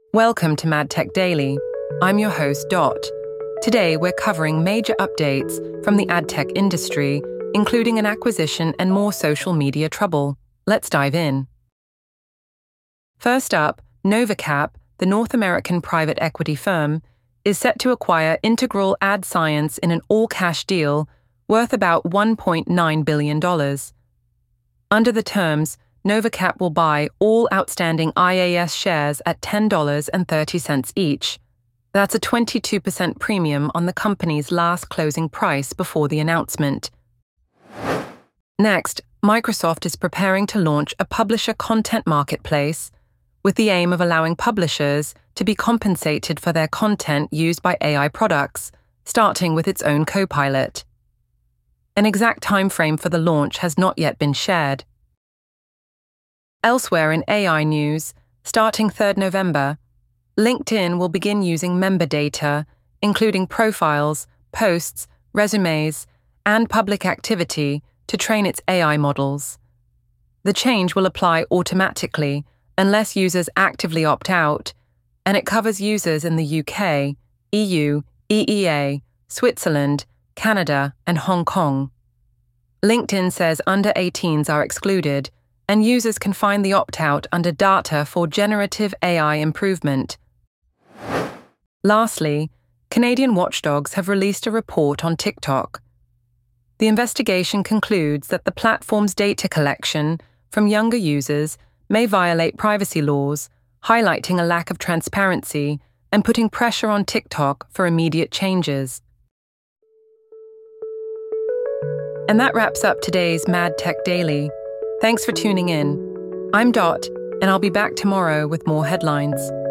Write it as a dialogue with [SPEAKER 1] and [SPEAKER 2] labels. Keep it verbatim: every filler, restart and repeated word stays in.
[SPEAKER 1] Welcome to MadTech Daily. I'm your host, Dot. Today, we're covering major updates from the ad tech industry, including an acquisition and more social media trouble. Let's dive in. First up, Novacap, the North American private equity firm, is set to acquire Integral Ad Science in an all-cash deal worth about one point nine billion dollars. Under the terms, Novacap will buy all outstanding I A S shares at ten dollars and thirty cents each. That's a twenty-two percent premium on the company's last closing price before the announcement. Next, Microsoft is preparing to launch a publisher content marketplace with the aim of allowing publishers to be compensated for their content used by A I products, starting with its own Copilot. An exact timeframe for the launch has not yet been shared. Elsewhere in A I news, starting third November, LinkedIn will begin using member data, including profiles, posts, resumes, and public activity to train its A I models. The change will apply automatically unless users actively opt out, and it covers users in the U K, E U, E E A, Switzerland, Canada, and Hong Kong. LinkedIn says under eighteens are excluded, and users can find the opt-out under Data for Generative A I Improvement. Lastly, Canadian watchdogs have released a report on TikTok. The investigation concludes that the platform's data collection from younger users may violate privacy laws, highlighting a lack of transparency and putting pressure on TikTok for immediate changes. And that wraps up today's MadTech Daily. Thanks for tuning in. I'm Dot, and I'll be back tomorrow with more headlines.